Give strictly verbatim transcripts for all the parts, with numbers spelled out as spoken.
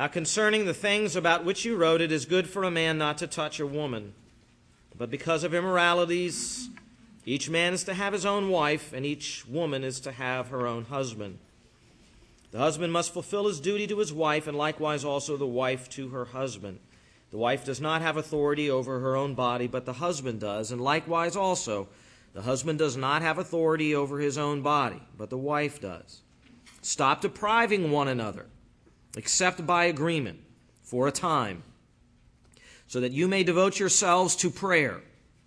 Now concerning the things about which you wrote, it is good for a man not to touch a woman. But because of immoralities, each man is to have his own wife, and each woman is to have her own husband. The husband must fulfill his duty to his wife, and likewise also the wife to her husband. The wife does not have authority over her own body, but the husband does, and likewise also the husband does not have authority over his own body, but the wife does. Stop depriving one another, except by agreement, for a time, so that you may devote yourselves to prayer,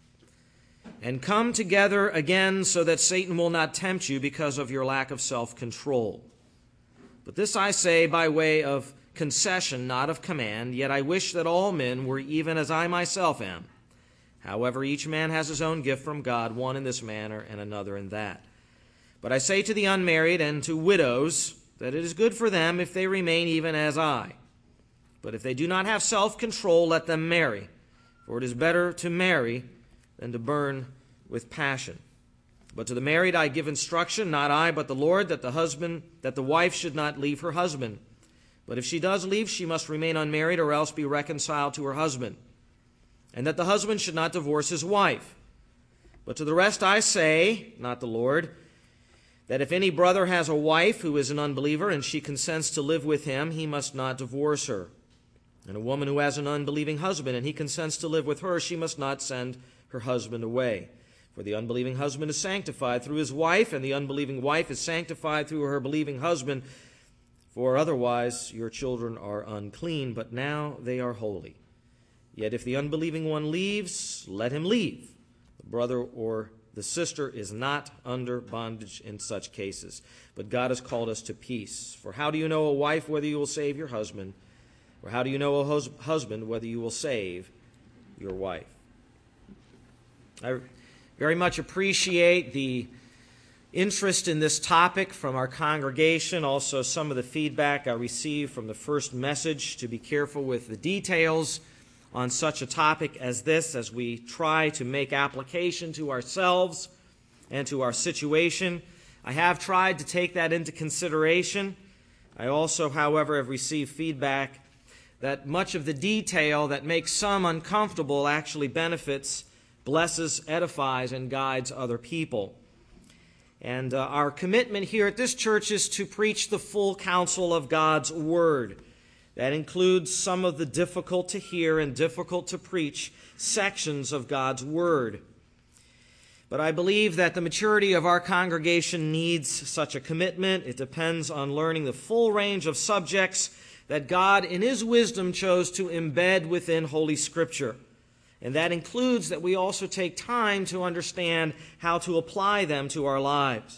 and come together again so that Satan will not tempt you because of your lack of self-control. But this I say by way of concession, not of command, yet I wish that all men were even as I myself am. However, each man has his own gift from God, one in this manner and another in that. But I say to the unmarried and to widows that it is good for them if they remain even as I. But if they do not have self-control, let them marry, for it is better to marry than to burn with passion. But to the married I give instruction, not I, but the Lord, that the husband, that the wife should not leave her husband. But if she does leave, she must remain unmarried or else be reconciled to her husband. And that the husband should not divorce his wife. But to the rest I say, not the Lord, that if any brother has a wife who is an unbeliever and she consents to live with him, he must not divorce her. And a woman who has an unbelieving husband and he consents to live with her, she must not send her husband away. For the unbelieving husband is sanctified through his wife, and the unbelieving wife is sanctified through her believing husband. For otherwise your children are unclean, but now they are holy. Yet if the unbelieving one leaves, let him leave. The brother or the sister is not under bondage in such cases, but God has called us to peace. For how do you know, a wife, whether you will save your husband? Or how do you know, a hus- husband, whether you will save your wife? I very much appreciate the interest in this topic from our congregation, also some of the feedback I received from the first message, to be careful with the details on such a topic as this as we try to make application to ourselves and to our situation. I have tried to take that into consideration. I also, however, have received feedback that much of the detail that makes some uncomfortable actually benefits, blesses, edifies, and guides other people. And uh, our commitment here at this church is to preach the full counsel of God's Word. That includes some of the difficult to hear and difficult to preach sections of God's Word. But I believe that the maturity of our congregation needs such a commitment. It depends on learning the full range of subjects that God, in His wisdom, chose to embed within Holy Scripture. And that includes that we also take time to understand how to apply them to our lives.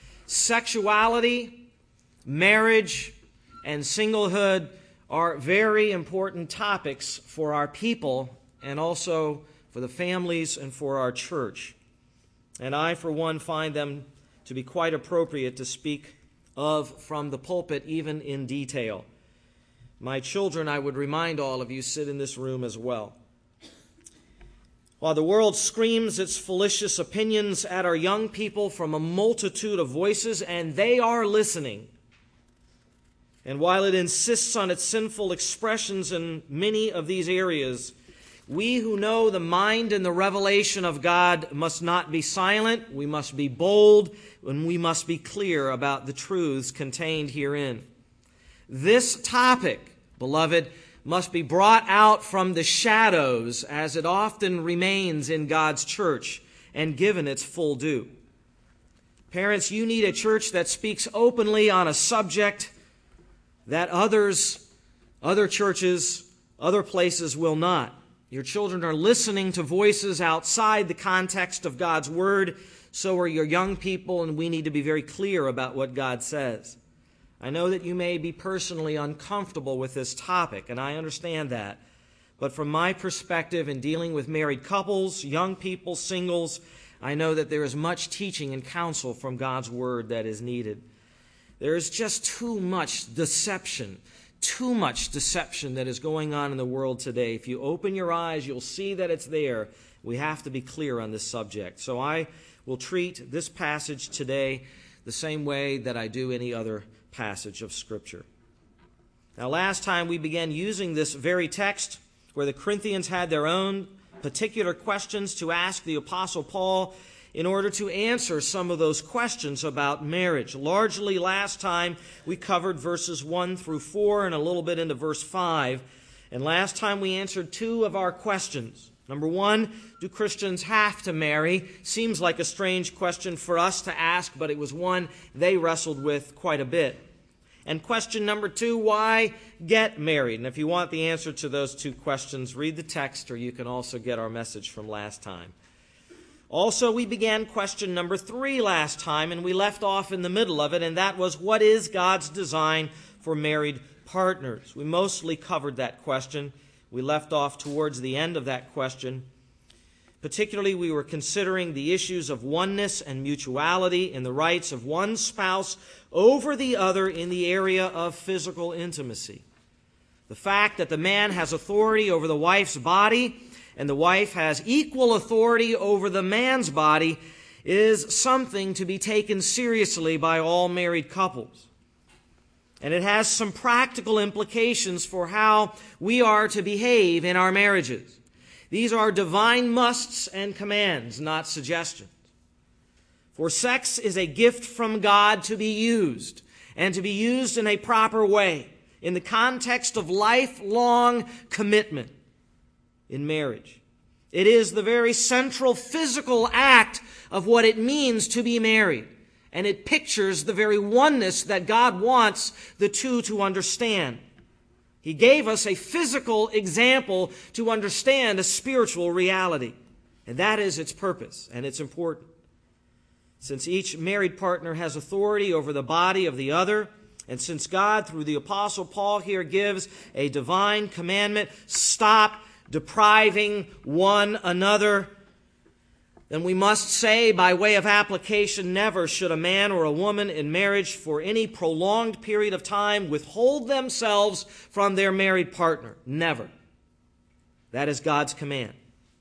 Sexuality, marriage, and singlehood are very important topics for our people and also for the families and for our church. And I, for one, find them to be quite appropriate to speak of from the pulpit, even in detail. My children, I would remind all of you, sit in this room as well. While the world screams its fallacious opinions at our young people from a multitude of voices, and they are listening, and while it insists on its sinful expressions in many of these areas, we who know the mind and the revelation of God must not be silent, we must be bold, and we must be clear about the truths contained herein. This topic, beloved, must be brought out from the shadows, as it often remains in God's church, and given its full due. Parents, you need a church that speaks openly on a subject that others, other churches, other places will not. Your children are listening to voices outside the context of God's Word. So are your young people, and we need to be very clear about what God says. I know that you may be personally uncomfortable with this topic, and I understand that. But from my perspective in dealing with married couples, young people, singles, I know that there is much teaching and counsel from God's Word that is needed. There is just too much deception, too much deception that is going on in the world today. If you open your eyes, you'll see that it's there. We have to be clear on this subject. So I will treat this passage today the same way that I do any other passage of Scripture. Now, last time we began using this very text where the Corinthians had their own particular questions to ask the Apostle Paul in order to answer some of those questions about marriage. Largely last time we covered verses one through four and a little bit into verse five. And last time we answered two of our questions. Number one, do Christians have to marry? Seems like a strange question for us to ask, but it was one they wrestled with quite a bit. And question number two, why get married? And if you want the answer to those two questions, read the text, or you can also get our message from last time. Also, we began question number three last time, and we left off in the middle of it, and that was, what is God's design for married partners? We mostly covered that question. We left off towards the end of that question. Particularly, we were considering the issues of oneness and mutuality in the rights of one spouse over the other in the area of physical intimacy. The fact that the man has authority over the wife's body and the wife has equal authority over the man's body is something to be taken seriously by all married couples. And it has some practical implications for how we are to behave in our marriages. These are divine musts and commands, not suggestions. For sex is a gift from God to be used, and to be used in a proper way, in the context of lifelong commitment in marriage. It is the very central physical act of what it means to be married. And it pictures the very oneness that God wants the two to understand. He gave us a physical example to understand a spiritual reality. And that is its purpose, and it's important. Since each married partner has authority over the body of the other, and since God, through the Apostle Paul here, gives a divine commandment, stop depriving one another, then we must say, by way of application, never should a man or a woman in marriage for any prolonged period of time withhold themselves from their married partner. Never. That is God's command.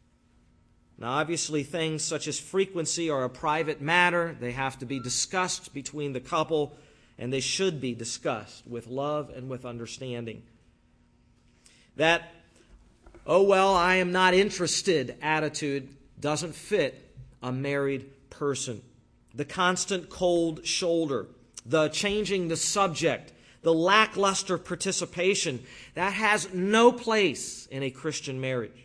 Now, obviously, things such as frequency are a private matter. They have to be discussed between the couple, and they should be discussed with love and with understanding. That, oh, well, I am not interested attitude doesn't fit a married person. The constant cold shoulder, the changing the subject, the lackluster participation, that has no place in a Christian marriage.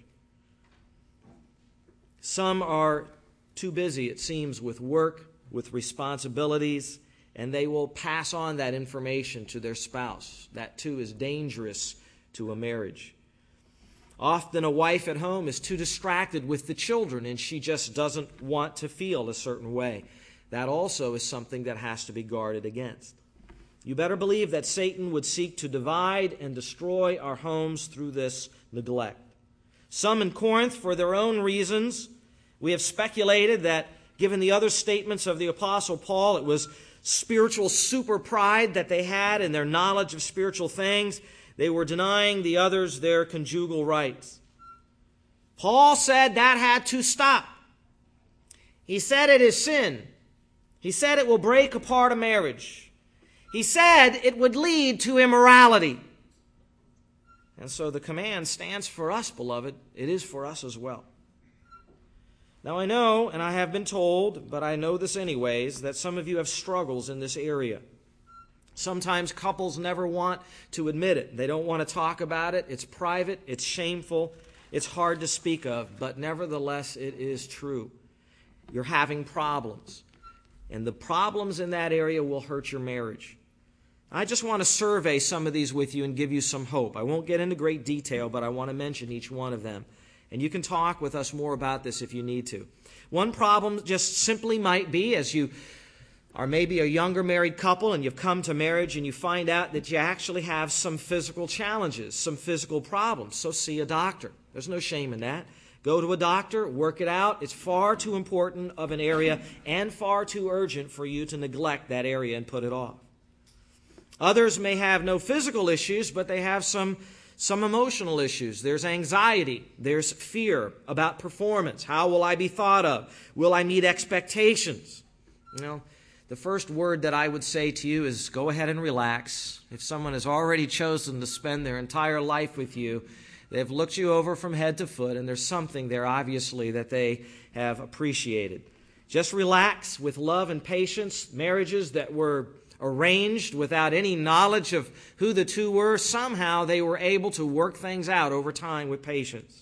Some are too busy, it seems, with work, with responsibilities, and they will pass on that information to their spouse. That, too, is dangerous to a marriage. Often a wife at home is too distracted with the children, and she just doesn't want to feel a certain way. That also is something that has to be guarded against. You better believe that Satan would seek to divide and destroy our homes through this neglect. Some in Corinth, for their own reasons, we have speculated that, given the other statements of the Apostle Paul, it was spiritual super pride that they had in their knowledge of spiritual things. They were denying the others their conjugal rights. Paul said that had to stop. He said it is sin. He said it will break apart a marriage. He said it would lead to immorality. And so the command stands for us, beloved. It is for us as well. Now I know, and I have been told, but I know this anyways, that some of you have struggles in this area. Sometimes couples never want to admit it. They don't want to talk about it. It's private. It's shameful. It's hard to speak of. But nevertheless, it is true. You're having problems. And the problems in that area will hurt your marriage. I just want to survey some of these with you and give you some hope. I won't get into great detail, but I want to mention each one of them. And you can talk with us more about this if you need to. One problem just simply might be, as you or maybe a younger married couple and you've come to marriage and you find out that you actually have some physical challenges, some physical problems. So see a doctor. There's no shame in that. Go to a doctor, work it out. It's far too important of an area and far too urgent for you to neglect that area and put it off. Others may have no physical issues, but they have some, some emotional issues. There's anxiety. There's fear about performance. How will I be thought of? Will I meet expectations? You know, the first word that I would say to you is go ahead and relax. If someone has already chosen to spend their entire life with you, they've looked you over from head to foot, and there's something there, obviously, that they have appreciated. Just relax with love and patience. Marriages that were arranged without any knowledge of who the two were, somehow they were able to work things out over time with patience.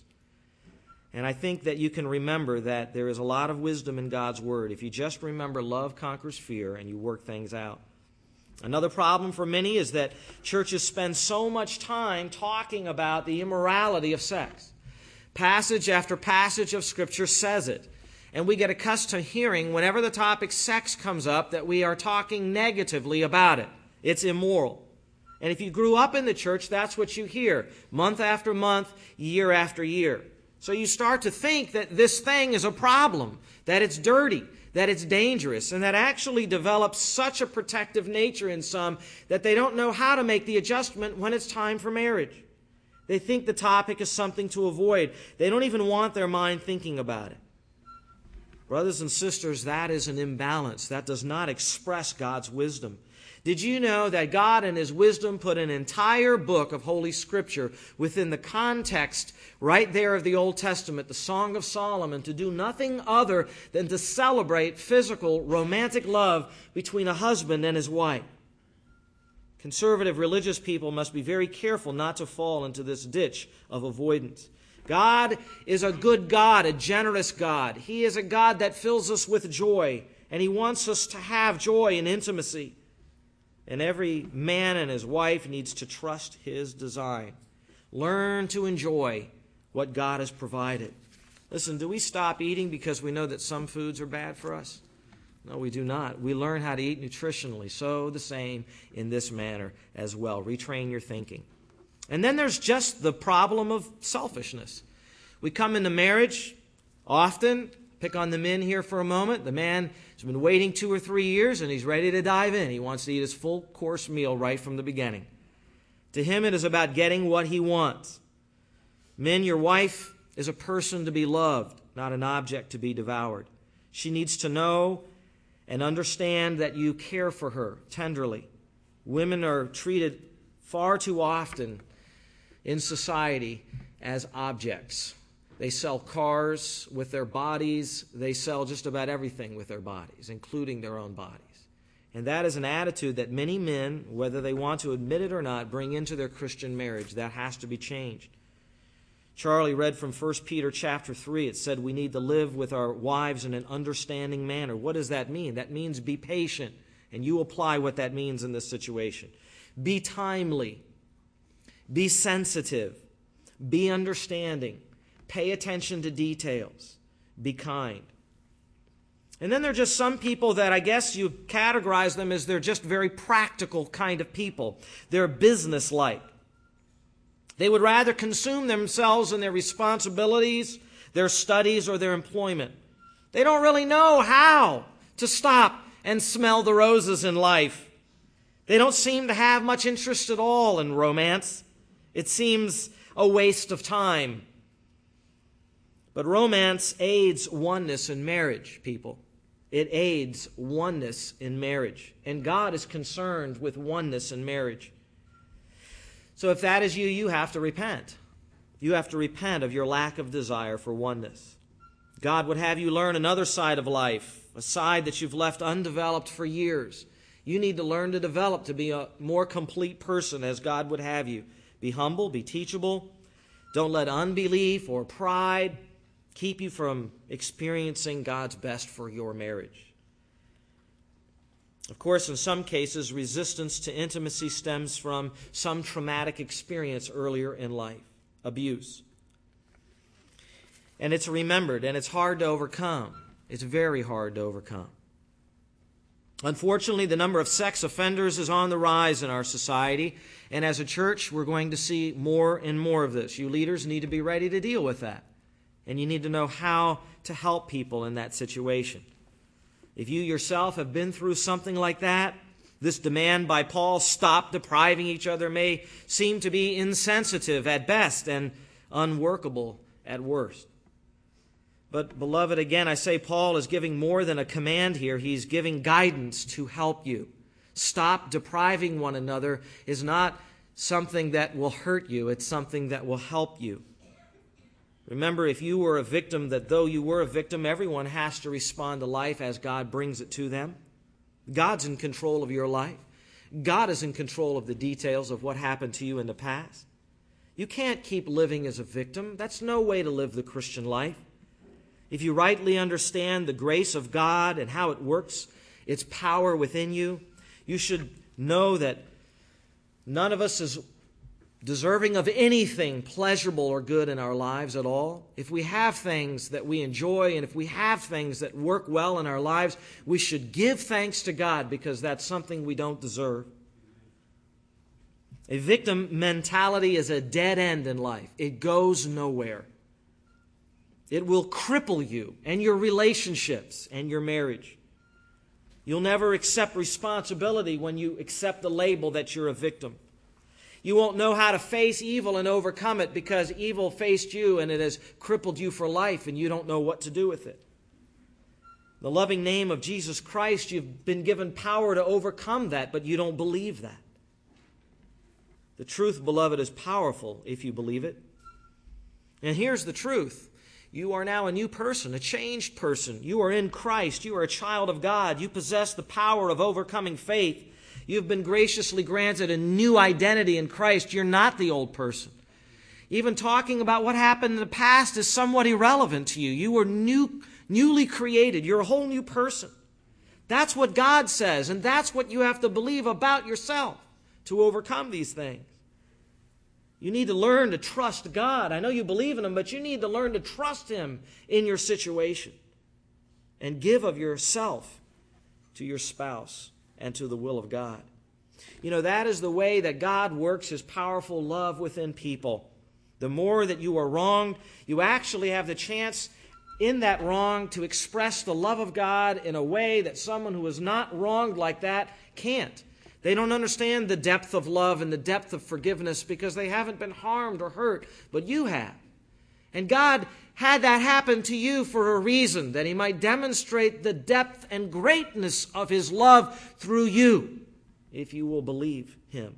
And I think that you can remember that there is a lot of wisdom in God's Word if you just remember love conquers fear and you work things out. Another problem for many is that churches spend so much time talking about the immorality of sex. Passage after passage of Scripture says it. And we get accustomed to hearing whenever the topic sex comes up that we are talking negatively about it. It's immoral. And if you grew up in the church, that's what you hear month after month, year after year. So you start to think that this thing is a problem, that it's dirty, that it's dangerous, and that actually develops such a protective nature in some that they don't know how to make the adjustment when it's time for marriage. They think the topic is something to avoid. They don't even want their mind thinking about it. Brothers and sisters, that is an imbalance. That does not express God's wisdom. Did you know that God in His wisdom put an entire book of Holy Scripture within the context right there of the Old Testament, the Song of Solomon, to do nothing other than to celebrate physical, romantic love between a husband and his wife? Conservative religious people must be very careful not to fall into this ditch of avoidance. God is a good God, a generous God. He is a God that fills us with joy, and He wants us to have joy and intimacy. And every man and his wife needs to trust His design. Learn to enjoy what God has provided. Listen, do we stop eating because we know that some foods are bad for us? No, we do not. We learn how to eat nutritionally. So the same in this manner as well. Retrain your thinking. And then there's just the problem of selfishness. We come into marriage often. Pick on the men here for a moment. The man has been waiting two or three years and he's ready to dive in. He wants to eat his full course meal right from the beginning. To him, it is about getting what he wants. Men, your wife is a person to be loved, not an object to be devoured. She needs to know and understand that you care for her tenderly. Women are treated far too often in society as objects. They sell cars with their bodies. They sell just about everything with their bodies, including their own bodies. And that is an attitude that many men, whether they want to admit it or not, bring into their Christian marriage. That has to be changed. Charlie read from First Peter chapter three. It said we need to live with our wives in an understanding manner. What does that mean? That means be patient. And you apply what that means in this situation. Be timely. Be sensitive. Be understanding. Pay attention to details. Be kind. And then there are just some people that I guess you categorize them as they're just very practical kind of people. They're businesslike. They would rather consume themselves in their responsibilities, their studies, or their employment. They don't really know how to stop and smell the roses in life. They don't seem to have much interest at all in romance. It seems a waste of time. But romance aids oneness in marriage, people. It aids oneness in marriage. And God is concerned with oneness in marriage. So if that is you, you have to repent. You have to repent of your lack of desire for oneness. God would have you learn another side of life, a side that you've left undeveloped for years. You need to learn to develop to be a more complete person as God would have you. Be humble, be teachable. Don't let unbelief or pride keep you from experiencing God's best for your marriage. Of course, in some cases, resistance to intimacy stems from some traumatic experience earlier in life, abuse. And it's remembered, and it's hard to overcome. It's very hard to overcome. Unfortunately, the number of sex offenders is on the rise in our society, and as a church, we're going to see more and more of this. You leaders need to be ready to deal with that. And you need to know how to help people in that situation. If you yourself have been through something like that, this demand by Paul, stop depriving each other, may seem to be insensitive at best and unworkable at worst. But, beloved, again, I say Paul is giving more than a command here. He's giving guidance to help you. Stop depriving one another is not something that will hurt you. It's something that will help you. Remember, if you were a victim, that though you were a victim, everyone has to respond to life as God brings it to them. God's in control of your life. God is in control of the details of what happened to you in the past. You can't keep living as a victim. That's no way to live the Christian life. If you rightly understand the grace of God and how it works, its power within you, you should know that none of us is deserving of anything pleasurable or good in our lives at all. If we have things that we enjoy and if we have things that work well in our lives, we should give thanks to God because that's something we don't deserve. A victim mentality is a dead end in life. It goes nowhere. It will cripple you and your relationships and your marriage. You'll never accept responsibility when you accept the label that you're a victim. You won't know how to face evil and overcome it because evil faced you and it has crippled you for life and you don't know what to do with it. In the loving name of Jesus Christ, you've been given power to overcome that, but you don't believe that. The truth, beloved, is powerful if you believe it. And here's the truth. You are now a new person, a changed person. You are in Christ. You are a child of God. You possess the power of overcoming faith. You've been graciously granted a new identity in Christ. You're not the old person. Even talking about what happened in the past is somewhat irrelevant to you. You were new, newly created. You're a whole new person. That's what God says, and that's what you have to believe about yourself to overcome these things. You need to learn to trust God. I know you believe in Him, but you need to learn to trust Him in your situation and give of yourself to your spouse and to the will of God. You know, that is the way that God works His powerful love within people. The more that you are wronged, you actually have the chance in that wrong to express the love of God in a way that someone who is not wronged like that can't. They don't understand the depth of love and the depth of forgiveness because they haven't been harmed or hurt, but you have. And God had that happen to you for a reason, that He might demonstrate the depth and greatness of His love through you, if you will believe Him.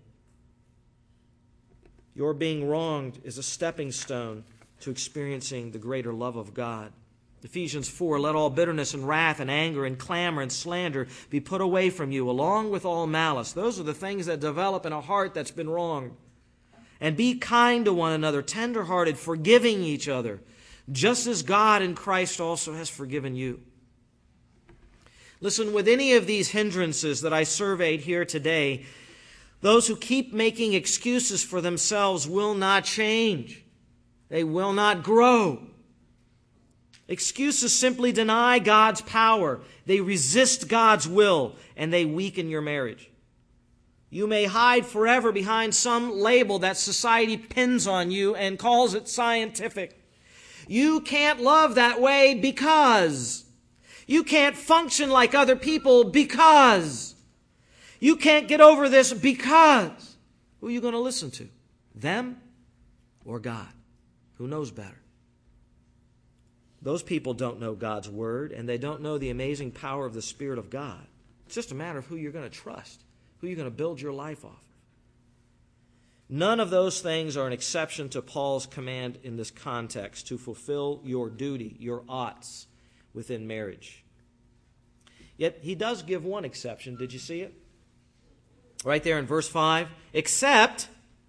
Your being wronged is a stepping stone to experiencing the greater love of God. Ephesians four, let all bitterness and wrath and anger and clamor and slander be put away from you, along with all malice. Those are the things that develop in a heart that's been wronged. And be kind to one another, tender-hearted, forgiving each other, just as God in Christ also has forgiven you. Listen, with any of these hindrances that I surveyed here today, those who keep making excuses for themselves will not change. They will not grow. Excuses simply deny God's power. They resist God's will, and they weaken your marriage. You may hide forever behind some label that society pins on you and calls it scientific. You can't love that way because. You can't function like other people because. You can't get over this because. Who are you going to listen to? Them or God? Who knows better? Those people don't know God's Word, and they don't know the amazing power of the Spirit of God. It's just a matter of who you're going to trust, who you're going to build your life off of. None of those things are an exception to Paul's command in this context to fulfill your duty, your oughts within marriage. Yet he does give one exception. Did you see it? Right there in verse five. Except,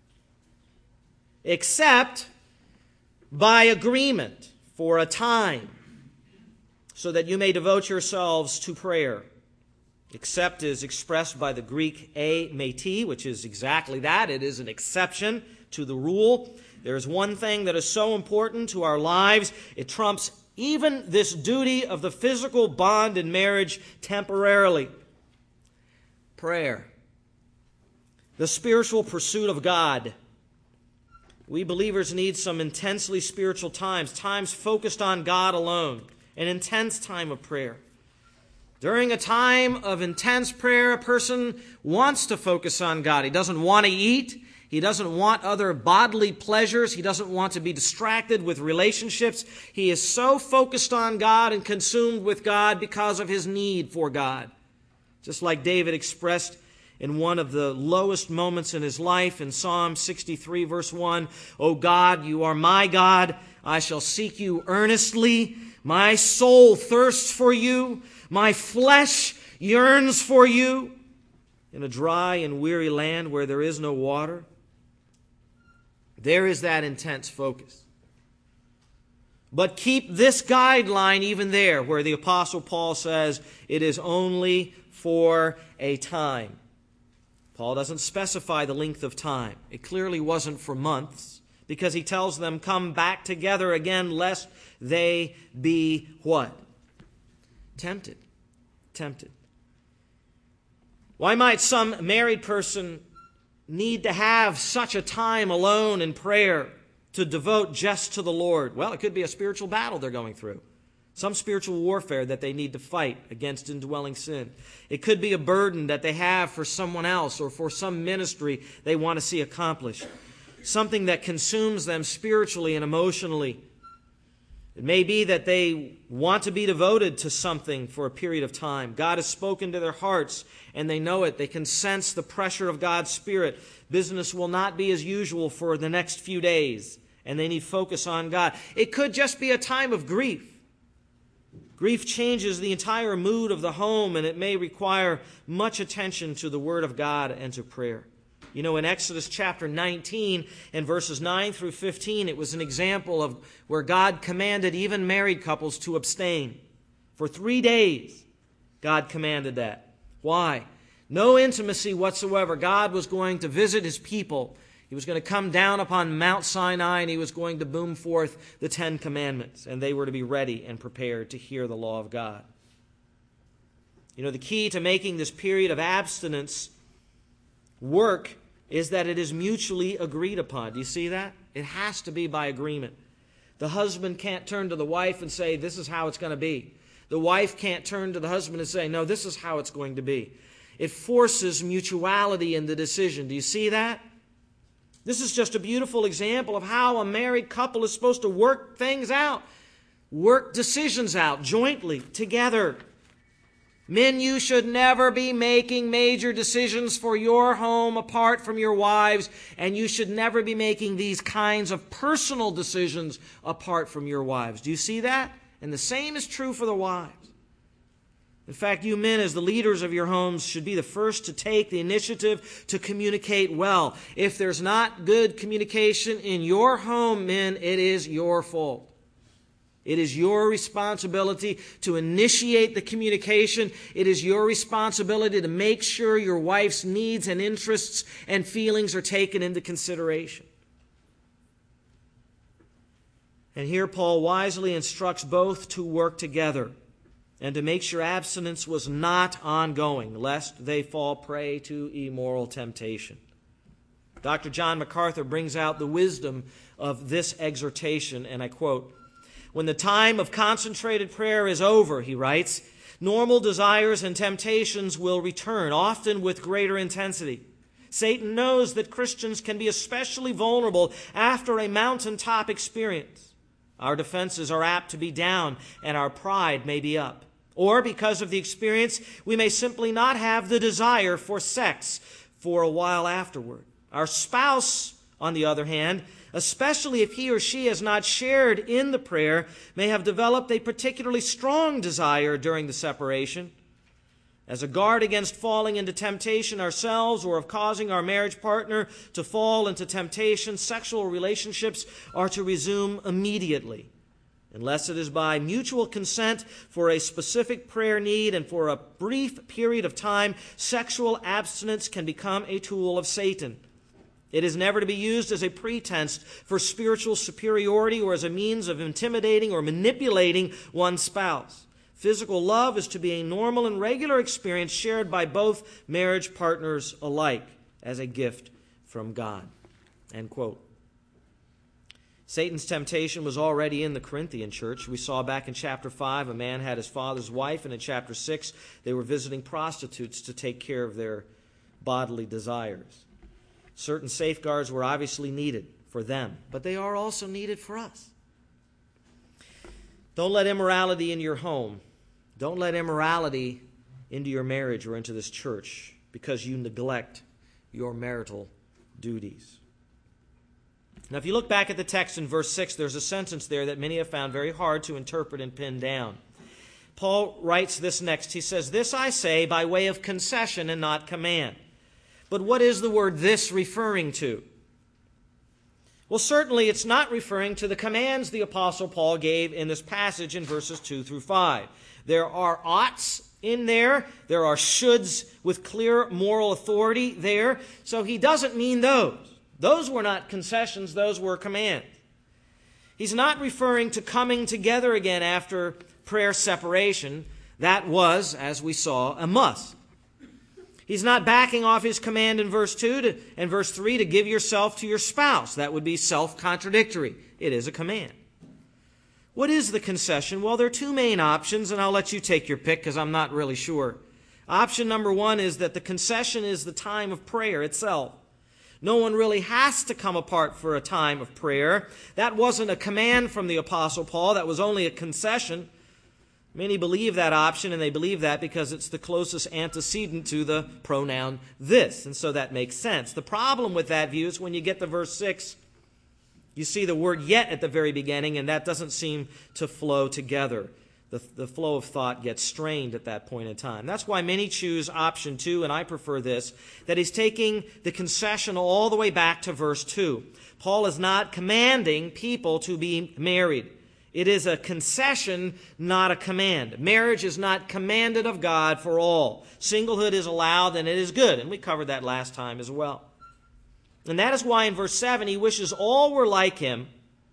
except by agreement for a time, so that you may devote yourselves to prayer. Except is expressed by the Greek a meti, which is exactly that. It is an exception to the rule. There is one thing that is so important to our lives, it trumps even this duty of the physical bond in marriage temporarily. Prayer. The spiritual pursuit of God. We believers need some intensely spiritual times, times focused on God alone, an intense time of prayer. During a time of intense prayer, a person wants to focus on God. He doesn't want to eat. He doesn't want other bodily pleasures. He doesn't want to be distracted with relationships. He is so focused on God and consumed with God because of his need for God. Just like David expressed in one of the lowest moments in his life in Psalm sixty-three, verse one, "O God, you are my God. I shall seek you earnestly. My soul thirsts for you. My flesh yearns for you in a dry and weary land where there is no water." There is that intense focus. But keep this guideline even there, where the Apostle Paul says it is only for a time. Paul doesn't specify the length of time. It clearly wasn't for months, because he tells them, come back together again, lest they be what? Tempted. Tempted. Why might some married person need to have such a time alone in prayer to devote just to the Lord? Well, it could be a spiritual battle they're going through. Some spiritual warfare that they need to fight against indwelling sin. It could be a burden that they have for someone else or for some ministry they want to see accomplished. Something that consumes them spiritually and emotionally. It may be that they want to be devoted to something for a period of time. God has spoken to their hearts and they know it. They can sense the pressure of God's Spirit. Business will not be as usual for the next few days, and they need focus on God. It could just be a time of grief. Grief changes the entire mood of the home, and it may require much attention to the Word of God and to prayer. You know, in Exodus chapter nineteen and verses nine through fifteen, it was an example of where God commanded even married couples to abstain. For three days, God commanded that. Why? No intimacy whatsoever. God was going to visit his people. He was going to come down upon Mount Sinai, and he was going to boom forth the Ten Commandments, and they were to be ready and prepared to hear the law of God. You know, the key to making this period of abstinence work is that it is mutually agreed upon. Do you see that? It has to be by agreement. The husband can't turn to the wife and say, this is how it's going to be. The wife can't turn to the husband and say, no, this is how it's going to be. It forces mutuality in the decision. Do you see that? This is just a beautiful example of how a married couple is supposed to work things out, work decisions out jointly, together. Men, you should never be making major decisions for your home apart from your wives, and you should never be making these kinds of personal decisions apart from your wives. Do you see that? And the same is true for the wives. In fact, you men, as the leaders of your homes, should be the first to take the initiative to communicate well. If there's not good communication in your home, men, it is your fault. It is your responsibility to initiate the communication. It is your responsibility to make sure your wife's needs and interests and feelings are taken into consideration. And here Paul wisely instructs both to work together and to make sure abstinence was not ongoing, lest they fall prey to immoral temptation. Doctor John MacArthur brings out the wisdom of this exhortation, and I quote, "When the time of concentrated prayer is over," he writes, "normal desires and temptations will return, often with greater intensity. Satan knows that Christians can be especially vulnerable after a mountaintop experience. Our defenses are apt to be down, and our pride may be up. Or, because of the experience, we may simply not have the desire for sex for a while afterward. Our spouse, on the other hand, especially if he or she has not shared in the prayer, may have developed a particularly strong desire during the separation. As a guard against falling into temptation ourselves or of causing our marriage partner to fall into temptation, sexual relationships are to resume immediately. Unless it is by mutual consent for a specific prayer need and for a brief period of time, sexual abstinence can become a tool of Satan. It is never to be used as a pretense for spiritual superiority or as a means of intimidating or manipulating one's spouse. Physical love is to be a normal and regular experience shared by both marriage partners alike as a gift from God." End quote. Satan's temptation was already in the Corinthian church. We saw back in chapter five, a man had his father's wife, and in chapter six, they were visiting prostitutes to take care of their bodily desires. Certain safeguards were obviously needed for them, but they are also needed for us. Don't let immorality into your home. Don't let immorality into your marriage or into this church because you neglect your marital duties. Now, if you look back at the text in verse six, there's a sentence there that many have found very hard to interpret and pin down. Paul writes this next. He says, "This I say by way of concession and not command." But what is the word "this" referring to? Well, certainly it's not referring to the commands the Apostle Paul gave in this passage in verses two through five. There are oughts in there. There are shoulds with clear moral authority there. So he doesn't mean those. Those were not concessions. Those were commands. He's not referring to coming together again after prayer separation. That was, as we saw, a must. He's not backing off his command in verse two to, and verse three to give yourself to your spouse. That would be self-contradictory. It is a command. What is the concession? Well, there are two main options, and I'll let you take your pick because I'm not really sure. Option number one is that the concession is the time of prayer itself. No one really has to come apart for a time of prayer. That wasn't a command from the Apostle Paul. That was only a concession. Many believe that option, and they believe that because it's the closest antecedent to the pronoun this, and so that makes sense. The problem with that view is when you get to verse six, you see the word "yet" at the very beginning, and that doesn't seem to flow together. The, the flow of thought gets strained at that point in time. That's why many choose option two, and I prefer this, that he's taking the concession all the way back to verse two. Paul is not commanding people to be married. It is a concession, not a command. Marriage is not commanded of God for all. Singlehood is allowed, and it is good, and we covered that last time as well. And that is why in verse seven he wishes all were like him.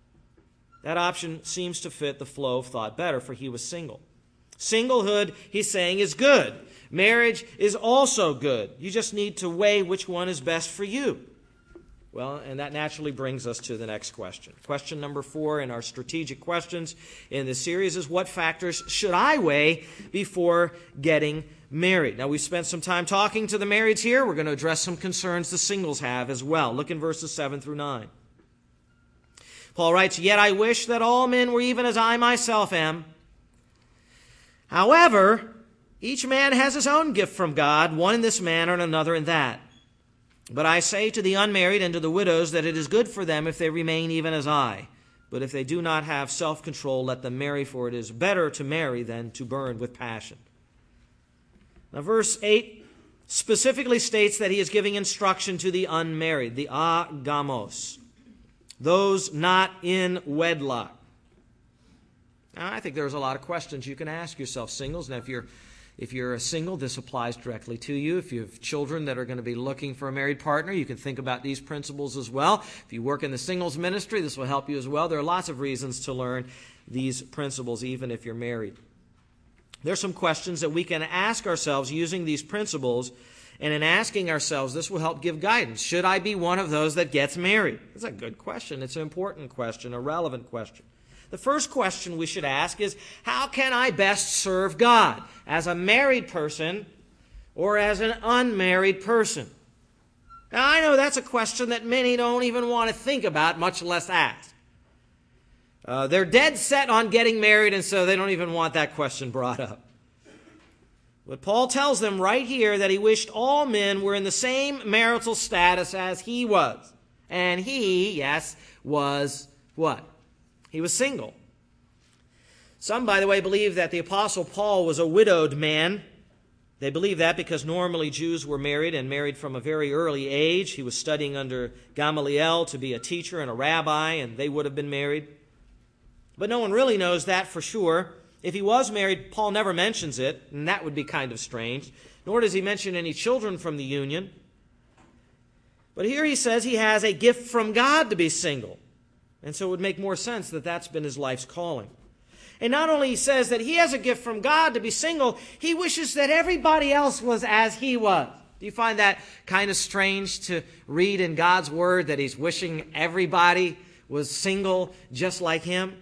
That option seems to fit the flow of thought better, for he was single. Singlehood, he's saying, is good. Marriage is also good. You just need to weigh which one is best for you. Well, and that naturally brings us to the next question. Question number four in our strategic questions in this series is, what factors should I weigh before getting married? Now, we've spent some time talking to the marrieds here. We're going to address some concerns the singles have as well. Look in verses seven through nine. Paul writes, "Yet I wish that all men were even as I myself am. However, each man has his own gift from God, one in this manner and another in that. But I say to the unmarried and to the widows that it is good for them if they remain even as I. But if they do not have self-control, let them marry, for it is better to marry than to burn with passion." Now, verse eight specifically states that he is giving instruction to the unmarried, the agamos, those not in wedlock. Now, I think there's a lot of questions you can ask yourself, singles. Now, if you're If you're a single, this applies directly to you. If you have children that are going to be looking for a married partner, you can think about these principles as well. If you work in the singles ministry, this will help you as well. There are lots of reasons to learn these principles, even if you're married. There are some questions that we can ask ourselves using these principles, and in asking ourselves, this will help give guidance. Should I be one of those that gets married? That's a good question. It's an important question, a relevant question. The first question we should ask is, how can I best serve God as a married person or as an unmarried person? Now, I know that's a question that many don't even want to think about, much less ask. Uh, they're dead set on getting married, and so they don't even want that question brought up. But Paul tells them right here that he wished all men were in the same marital status as he was. And he, yes, was what? He was single. Some, by the way, believe that the Apostle Paul was a widowed man. They believe that because normally Jews were married and married from a very early age. He was studying under Gamaliel to be a teacher and a rabbi, and they would have been married. But no one really knows that for sure. If he was married, Paul never mentions it, and that would be kind of strange. Nor does he mention any children from the union. But here he says he has a gift from God to be single. And so it would make more sense that that's been his life's calling. And not only he says that he has a gift from God to be single, he wishes that everybody else was as he was. Do you find that kind of strange to read in God's Word, that he's wishing everybody was single just like him?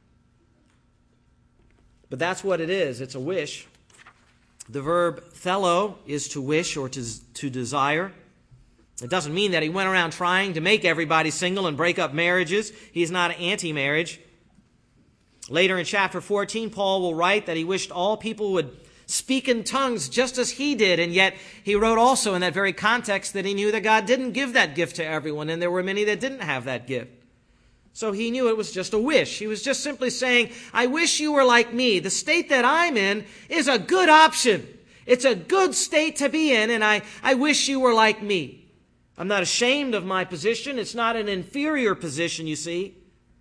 But that's what it is. It's a wish. The verb thelo is to wish or to, to desire. It doesn't mean that he went around trying to make everybody single and break up marriages. He's not anti-marriage. Later in chapter fourteen, Paul will write that he wished all people would speak in tongues just as he did, and yet he wrote also in that very context that he knew that God didn't give that gift to everyone, and there were many that didn't have that gift. So he knew it was just a wish. He was just simply saying, I wish you were like me. The state that I'm in is a good option. It's a good state to be in, and I, I wish you were like me. I'm not ashamed of my position. It's not an inferior position, you see.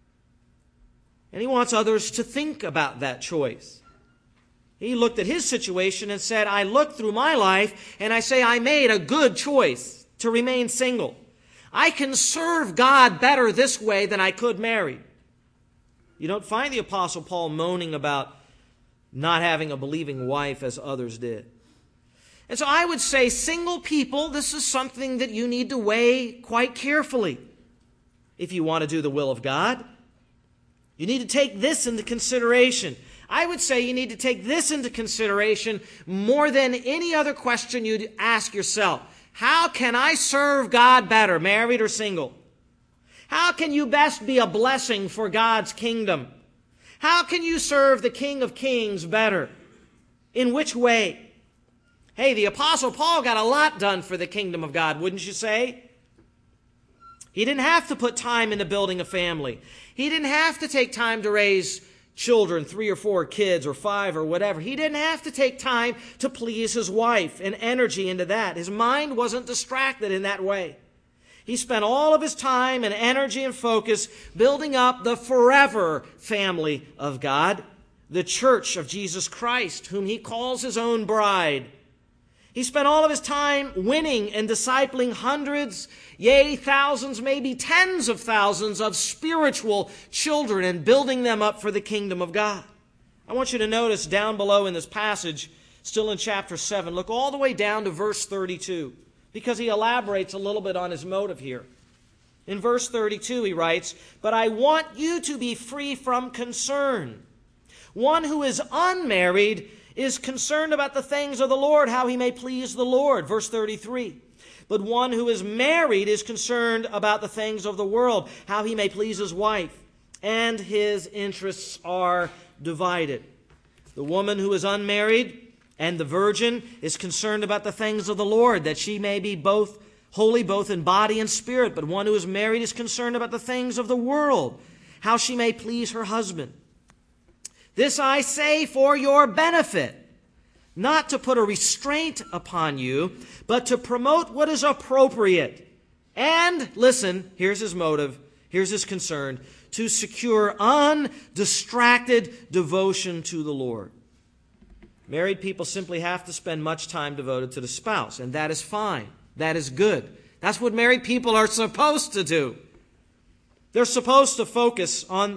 And he wants others to think about that choice. He looked at his situation and said, I look through my life and I say I made a good choice to remain single. I can serve God better this way than I could married. You don't find the Apostle Paul moaning about not having a believing wife as others did. And so I would say, single people, this is something that you need to weigh quite carefully if you want to do the will of God. You need to take this into consideration. I would say you need to take this into consideration more than any other question you'd ask yourself. How can I serve God better, married or single? How can you best be a blessing for God's kingdom? How can you serve the King of Kings better? In which way? Hey, the Apostle Paul got a lot done for the kingdom of God, wouldn't you say? He didn't have to put time into building a family. He didn't have to take time to raise children, three or four kids or five or whatever. He didn't have to take time to please his wife and energy into that. His mind wasn't distracted in that way. He spent all of his time and energy and focus building up the forever family of God, the church of Jesus Christ, whom he calls his own bride. He spent all of his time winning and discipling hundreds, yea, thousands, maybe tens of thousands of spiritual children and building them up for the kingdom of God. I want you to notice down below in this passage, still in chapter seven, look all the way down to verse thirty-two, because he elaborates a little bit on his motive here. In verse thirty-two he writes, "But I want you to be free from concern. One who is unmarried is concerned about the things of the Lord, how he may please the Lord." Verse thirty-three. "But one who is married is concerned about the things of the world, how he may please his wife, and his interests are divided." The woman who is unmarried and the virgin is concerned about the things of the Lord, that she may be both holy, both in body and spirit. But one who is married is concerned about the things of the world, how she may please her husband. This I say for your benefit, not to put a restraint upon you, but to promote what is appropriate. And, listen, here's his motive, here's his concern, to secure undistracted devotion to the Lord. Married people simply have to spend much time devoted to the spouse, and that is fine. That is good. That's what married people are supposed to do. They're supposed to focus on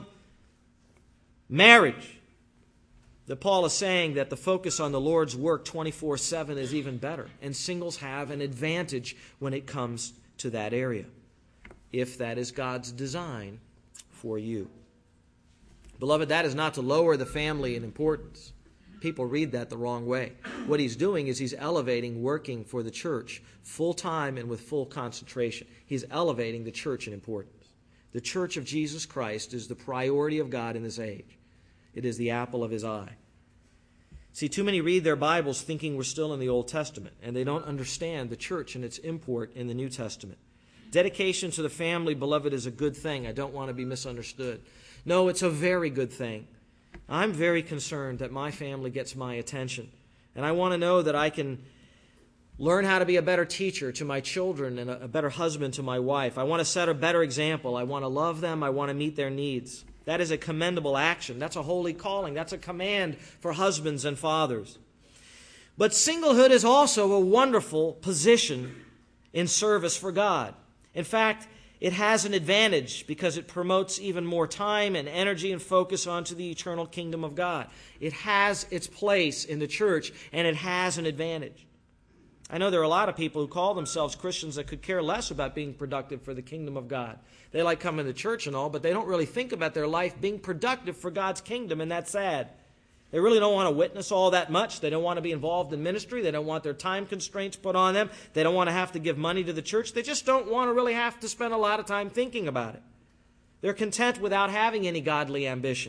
marriage. That Paul is saying that the focus on the Lord's work twenty-four seven is even better, and singles have an advantage when it comes to that area, if that is God's design for you. Beloved, that is not to lower the family in importance. People read that the wrong way. What he's doing is he's elevating working for the church full-time and with full concentration. He's elevating the church in importance. The church of Jesus Christ is the priority of God in this age. It is the apple of his eye. See, too many read their Bibles thinking we're still in the Old Testament, and they don't understand the church and its import in the New Testament. Dedication to the family, beloved, is a good thing. I don't want to be misunderstood. No, it's a very good thing. I'm very concerned that my family gets my attention, and I want to know that I can learn how to be a better teacher to my children and a better husband to my wife. I want to set a better example. I want to love them. I want to meet their needs. That is a commendable action. That's a holy calling. That's a command for husbands and fathers. But singlehood is also a wonderful position in service for God. In fact, it has an advantage because it promotes even more time and energy and focus onto the eternal kingdom of God. It has its place in the church, and it has an advantage. I know there are a lot of people who call themselves Christians that could care less about being productive for the kingdom of God. They like coming to church and all, but they don't really think about their life being productive for God's kingdom, and that's sad. They really don't want to witness all that much. They don't want to be involved in ministry. They don't want their time constraints put on them. They don't want to have to give money to the church. They just don't want to really have to spend a lot of time thinking about it. They're content without having any godly ambition.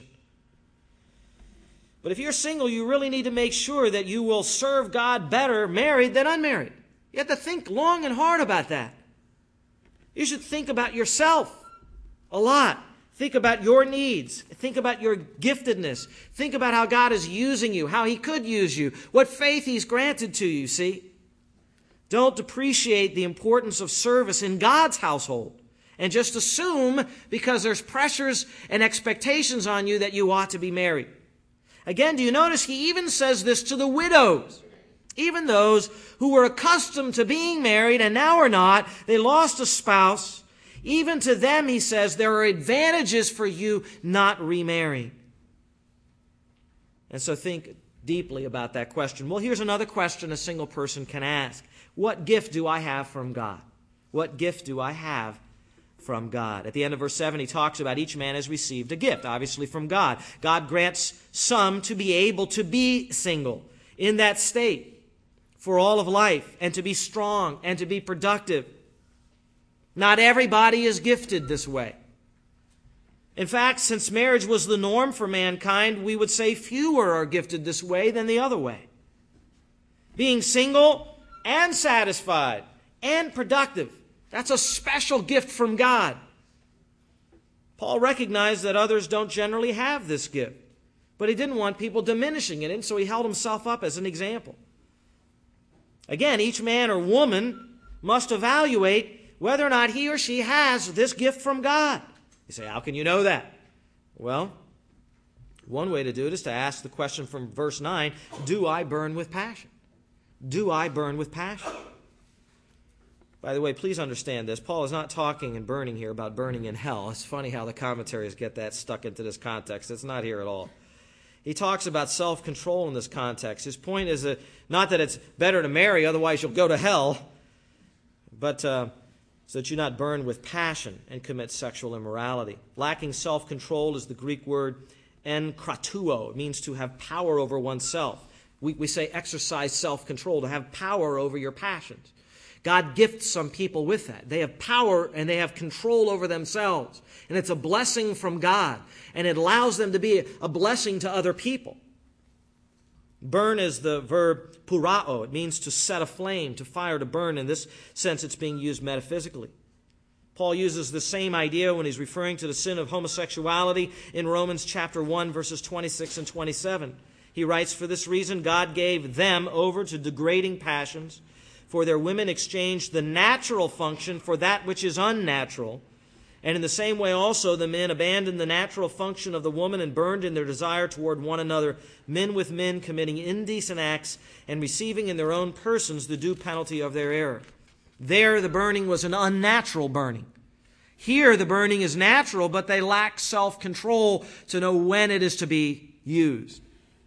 But if you're single, you really need to make sure that you will serve God better married than unmarried. You have to think long and hard about that. You should think about yourself a lot. Think about your needs. Think about your giftedness. Think about how God is using you, how He could use you, what faith He's granted to you, see? Don't depreciate the importance of service in God's household and just assume because there's pressures and expectations on you that you ought to be married. Again, do you notice He even says this to the widows? Even those who were accustomed to being married and now are not, they lost a spouse. Even to them, He says, there are advantages for you not remarrying. And so think deeply about that question. Well, here's another question a single person can ask. What gift do I have from God? What gift do I have from God? At the end of verse seven, he talks about each man has received a gift, obviously from God. God grants some to be able to be single in that state for all of life and to be strong and to be productive. Not everybody is gifted this way. In fact, since marriage was the norm for mankind, we would say fewer are gifted this way than the other way. Being single and satisfied and productive, that's a special gift from God. Paul recognized that others don't generally have this gift, but he didn't want people diminishing it, and so he held himself up as an example. Again, each man or woman must evaluate whether or not he or she has this gift from God. You say, how can you know that? Well, one way to do it is to ask the question from verse nine, do I burn with passion? Do I burn with passion? By the way, please understand this. Paul is not talking and burning here about burning in hell. It's funny how the commentaries get that stuck into this context. It's not here at all. He talks about self-control in this context. His point is that not that it's better to marry, otherwise you'll go to hell, but uh, so that you not burn with passion and commit sexual immorality. Lacking self-control is the Greek word enkrateuo. It means to have power over oneself. We, we say exercise self-control, to have power over your passions. God gifts some people with that. They have power and they have control over themselves. And it's a blessing from God. And it allows them to be a blessing to other people. Burn is the verb purao. It means to set aflame, to fire, to burn. In this sense, it's being used metaphysically. Paul uses the same idea when he's referring to the sin of homosexuality in Romans chapter one, verses twenty-six and twenty-seven. He writes, for this reason God gave them over to degrading passions, for their women exchanged the natural function for that which is unnatural. And in the same way also the men abandoned the natural function of the woman and burned in their desire toward one another, men with men committing indecent acts and receiving in their own persons the due penalty of their error. There the burning was an unnatural burning. Here the burning is natural, but they lack self-control to know when it is to be used.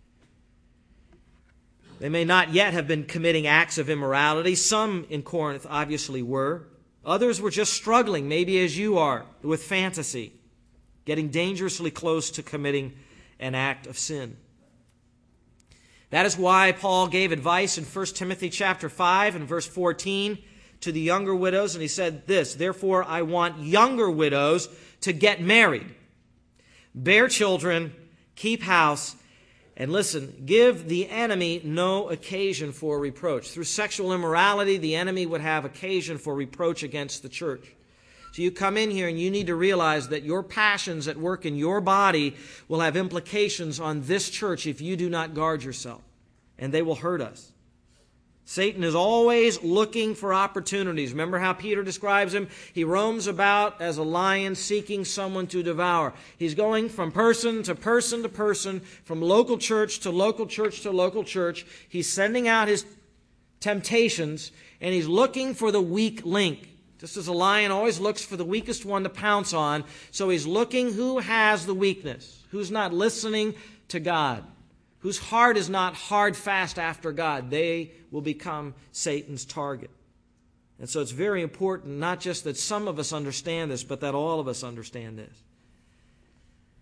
They may not yet have been committing acts of immorality. Some in Corinth obviously were. Others were just struggling, maybe as you are, with fantasy, getting dangerously close to committing an act of sin. That is why Paul gave advice in First Timothy chapter five and verse fourteen to the younger widows, and he said this, therefore I want younger widows to get married, bear children, keep house, and listen, give the enemy no occasion for reproach. Through sexual immorality, the enemy would have occasion for reproach against the church. So you come in here and you need to realize that your passions at work in your body will have implications on this church if you do not guard yourself. And they will hurt us. Satan is always looking for opportunities. Remember how Peter describes him? He roams about as a lion seeking someone to devour. He's going from person to person to person, from local church to local church to local church. He's sending out his temptations, and he's looking for the weak link. Just as a lion always looks for the weakest one to pounce on, so he's looking who has the weakness, who's not listening to God, whose heart is not hard fast after God. They will become Satan's target. And so it's very important not just that some of us understand this, but that all of us understand this.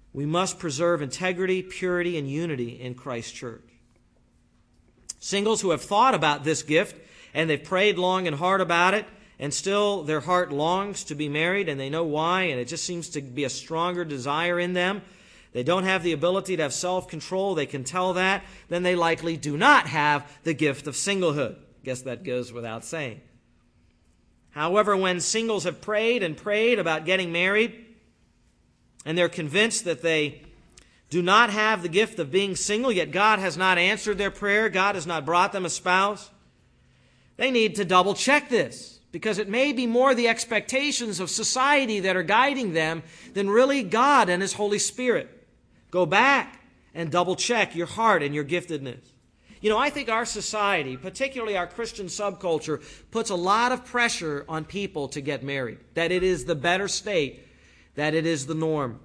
We must preserve integrity, purity, and unity in Christ's church. Singles who have thought about this gift and they've prayed long and hard about it, and still their heart longs to be married, and they know why, and it just seems to be a stronger desire in them. They don't have the ability to have self-control. They can tell that. Then they likely do not have the gift of singlehood. I guess that goes without saying. However, when singles have prayed and prayed about getting married, and they're convinced that they do not have the gift of being single, yet God has not answered their prayer, God has not brought them a spouse, they need to double check this, because it may be more the expectations of society that are guiding them than really God and His Holy Spirit. Go back and double check your heart and your giftedness. You know, I think our society, particularly our Christian subculture, puts a lot of pressure on people to get married, that it is the better state, that it is the norm.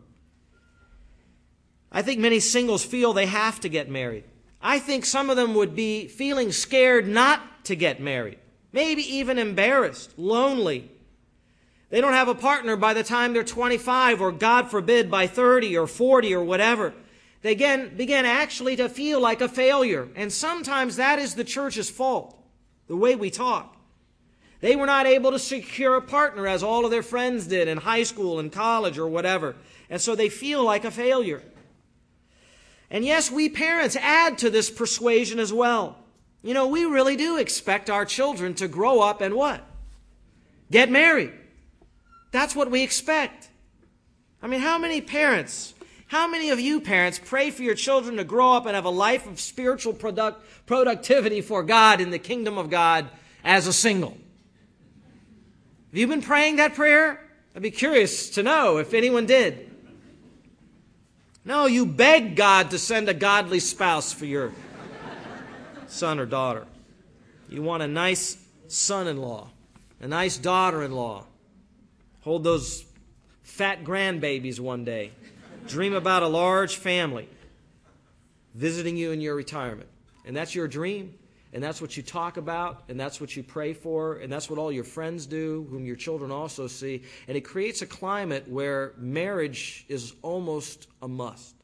I think many singles feel they have to get married. I think some of them would be feeling scared not to get married, maybe even embarrassed, lonely. They don't have a partner by the time they're twenty-five, or God forbid by thirty or forty or whatever. They again begin actually to feel like a failure. And sometimes that is the church's fault, the way we talk. They were not able to secure a partner as all of their friends did in high school and college or whatever. And so they feel like a failure. And yes, we parents add to this persuasion as well. You know, we really do expect our children to grow up and what? Get married. That's what we expect. I mean, how many parents, how many of you parents pray for your children to grow up and have a life of spiritual product, productivity for God in the kingdom of God as a single? Have you been praying that prayer? I'd be curious to know if anyone did. No, you beg God to send a godly spouse for your son or daughter. You want a nice son-in-law, a nice daughter-in-law. Hold those fat grandbabies one day. Dream about a large family visiting you in your retirement. And that's your dream, and that's what you talk about, and that's what you pray for, and that's what all your friends do, whom your children also see. And it creates a climate where marriage is almost a must.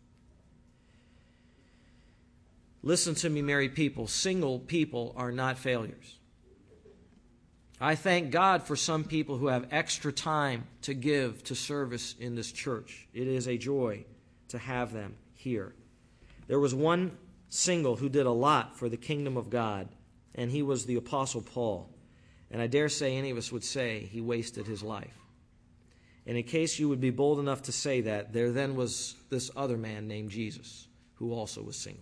Listen to me, married people. Single people are not failures. I thank God for some people who have extra time to give to service in this church. It is a joy to have them here. There was one single who did a lot for the kingdom of God, and he was the Apostle Paul. And I dare say any of us would say he wasted his life. And in case you would be bold enough to say that, there then was this other man named Jesus who also was single.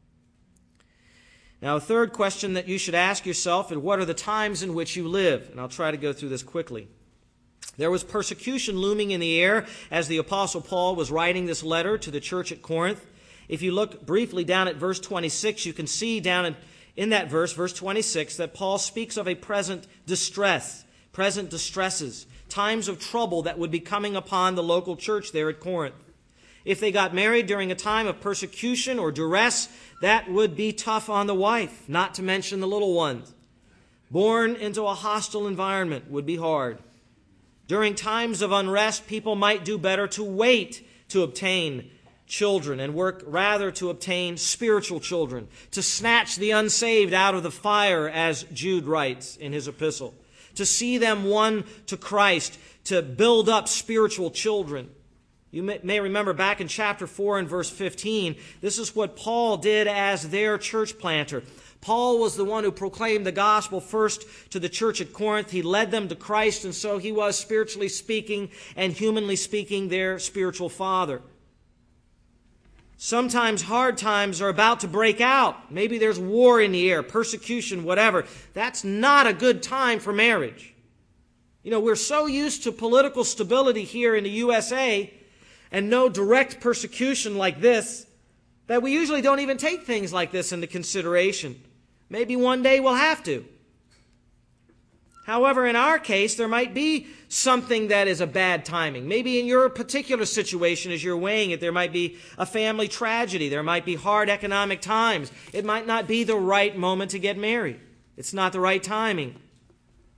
Now, a third question that you should ask yourself is, what are the times in which you live? And I'll try to go through this quickly. There was persecution looming in the air as the Apostle Paul was writing this letter to the church at Corinth. If you look briefly down at verse twenty-six, you can see down in, in that verse, verse twenty-six, that Paul speaks of a present distress, present distresses, times of trouble that would be coming upon the local church there at Corinth. If they got married during a time of persecution or duress, that would be tough on the wife, not to mention the little ones. Born into a hostile environment would be hard. During times of unrest, people might do better to wait to obtain children and work rather to obtain spiritual children, to snatch the unsaved out of the fire, as Jude writes in his epistle, to see them won to Christ, to build up spiritual children. You may remember back in chapter four and verse fifteen, this is what Paul did as their church planter. Paul was the one who proclaimed the gospel first to the church at Corinth. He led them to Christ, and so he was, spiritually speaking and humanly speaking, their spiritual father. Sometimes hard times are about to break out. Maybe there's war in the air, persecution, whatever. That's not a good time for marriage. You know, we're so used to political stability here in the U S A and no direct persecution like this, that we usually don't even take things like this into consideration. Maybe one day we'll have to. However, in our case, there might be something that is a bad timing. Maybe in your particular situation, as you're weighing it, there might be a family tragedy. There might be hard economic times. It might not be the right moment to get married. It's not the right timing.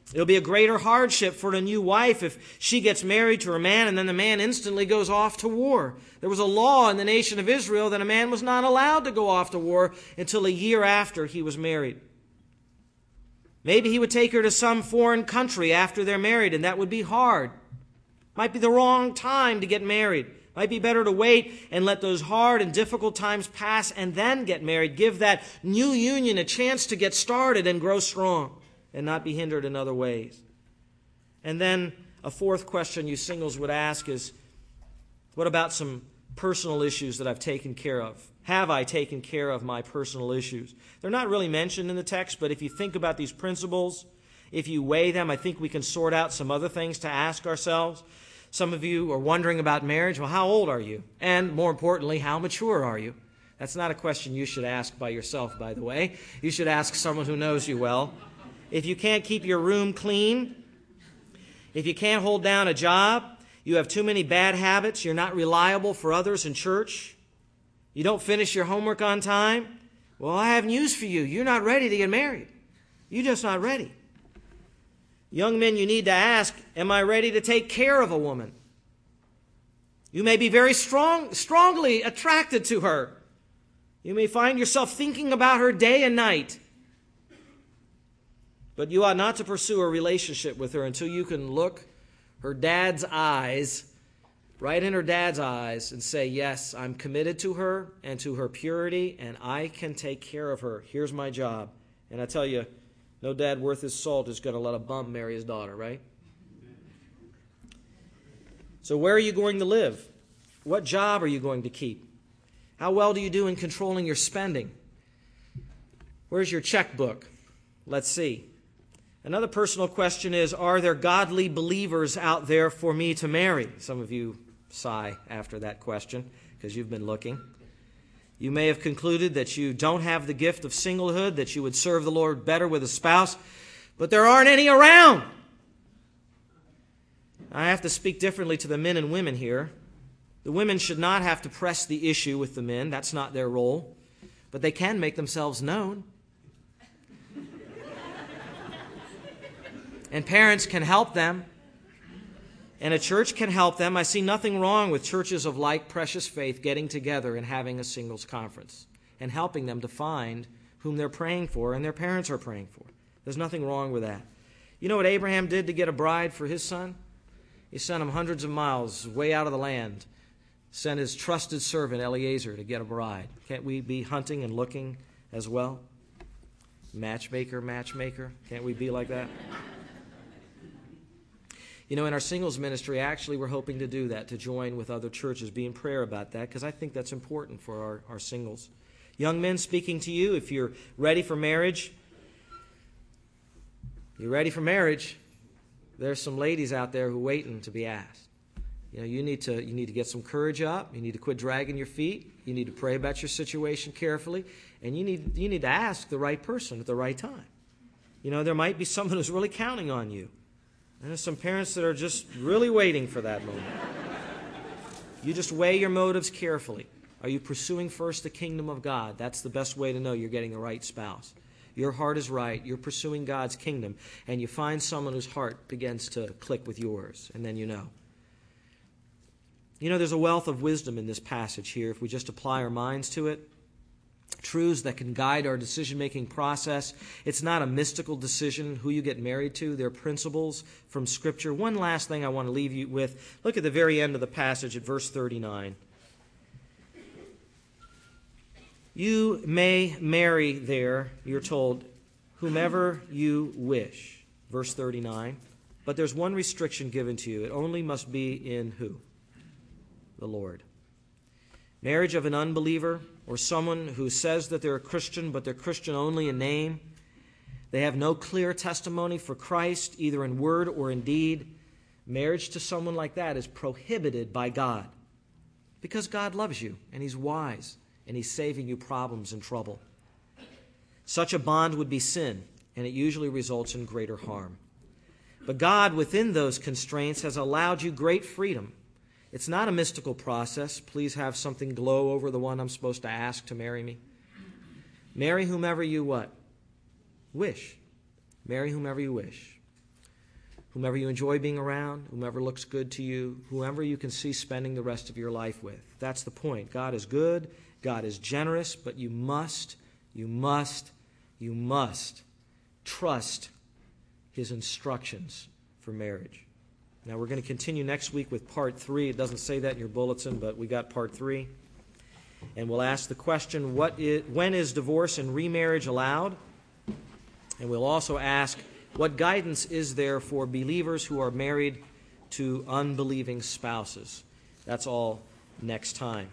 It'll be a greater hardship for a new wife if she gets married to her man and then the man instantly goes off to war. There was a law in the nation of Israel that a man was not allowed to go off to war until a year after he was married. Maybe he would take her to some foreign country after they're married, and that would be hard. Might be the wrong time to get married. Might be better to wait and let those hard and difficult times pass and then get married. Give that new union a chance to get started and grow strong and not be hindered in other ways. And then a fourth question you singles would ask is, what about some personal issues that I've taken care of? Have I taken care of my personal issues? They're not really mentioned in the text, but if you think about these principles, if you weigh them, I think we can sort out some other things to ask ourselves. Some of you are wondering about marriage. Well, how old are you? And more importantly, how mature are you? That's not a question you should ask by yourself, by the way. You should ask someone who knows you well. If you can't keep your room clean, if you can't hold down a job, you have too many bad habits, you're not reliable for others in church, you don't finish your homework on time, well, I have news for you. You're not ready to get married. You're just not ready. Young men, you need to ask, am I ready to take care of a woman? You may be very strong, strongly attracted to her. You may find yourself thinking about her day and night. But you ought not to pursue a relationship with her until you can look her dad's eyes, right in her dad's eyes, and say, yes, I'm committed to her and to her purity, and I can take care of her. Here's my job. And I tell you, no dad worth his salt is going to let a bum marry his daughter, right? So where are you going to live? What job are you going to keep? How well do you do in controlling your spending? Where's your checkbook? Let's see. Another personal question is, are there godly believers out there for me to marry? Some of you sigh after that question because you've been looking. You may have concluded that you don't have the gift of singlehood, that you would serve the Lord better with a spouse, but there aren't any around. I have to speak differently to the men and women here. The women should not have to press the issue with the men. That's not their role. But they can make themselves known. And parents can help them. And a church can help them. I see nothing wrong with churches of like precious faith getting together and having a singles conference and helping them to find whom they're praying for and their parents are praying for. There's nothing wrong with that. You know what Abraham did to get a bride for his son? He sent him hundreds of miles way out of the land, sent his trusted servant Eliezer to get a bride. Can't we be hunting and looking as well? Matchmaker, matchmaker. Can't we be like that? You know, in our singles ministry, actually, we're hoping to do that, to join with other churches, be in prayer about that, because I think that's important for our, our singles. Young men, speaking to you, if you're ready for marriage, you're ready for marriage, there's some ladies out there who are waiting to be asked. You know, you need to you need to get some courage up. You need to quit dragging your feet. You need to pray about your situation carefully, and you need you need to ask the right person at the right time. You know, there might be someone who's really counting on you. And there's some parents that are just really waiting for that moment. You just weigh your motives carefully. Are you pursuing first the kingdom of God? That's the best way to know you're getting the right spouse. Your heart is right. You're pursuing God's kingdom. And you find someone whose heart begins to click with yours. And then you know. You know, there's a wealth of wisdom in this passage here if we just apply our minds to it. Truths that can guide our decision-making process. It's not a mystical decision who you get married to. They're principles from Scripture. One last thing I want to leave you with. Look at the very end of the passage at verse thirty-nine. You may marry there, you're told, whomever you wish. Verse thirty-nine. But there's one restriction given to you. It only must be in who? The Lord. Marriage of an unbeliever or someone who says that they're a Christian, but they're Christian only in name. They have no clear testimony for Christ, either in word or in deed. Marriage to someone like that is prohibited by God because God loves you and He's wise and He's saving you problems and trouble. Such a bond would be sin, and it usually results in greater harm. But God, within those constraints, has allowed you great freedom. It's not a mystical process. Please have something glow over the one I'm supposed to ask to marry me. Marry whomever you what? Wish. Marry whomever you wish. whomever you enjoy being around, whomever looks good to you, whoever you can see spending the rest of your life with. That's the point. God is good, God is generous, but you must, you must, you must trust His instructions for marriage. Now, we're going to continue next week with part three. It doesn't say that in your bulletin, but we got part three. And we'll ask the question, what is, when is divorce and remarriage allowed? And we'll also ask, what guidance is there for believers who are married to unbelieving spouses? That's all next time.